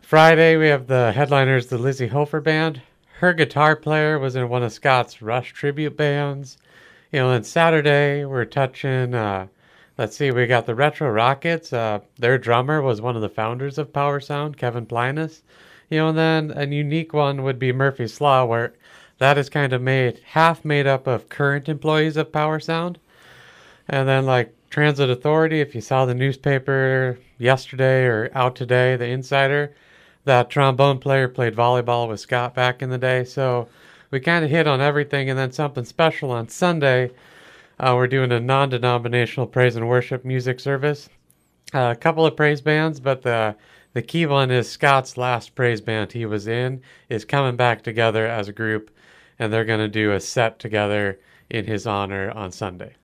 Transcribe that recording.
Friday, we have the headliners, the Lizzie Hofer Band. Her guitar player was in one of Scott's Rush tribute bands. Then Saturday, we're touching, let's see, we got the Retro Rockets. Their drummer was one of the founders of Power Sound, Kevin Plinus. And then a unique one would be Murphy's Law, where that is kind of half made up of current employees of Power Sound. And then like Transit Authority, if you saw the newspaper yesterday or out today, the Insider, that trombone player played volleyball with Scott back in the day. So we kind of hit on everything. And then something special on Sunday, we're doing a non-denominational praise and worship music service. A couple of praise bands, but the key one is Scott's last praise band he was in is coming back together as a group, and they're going to do a set together in his honor on Sunday.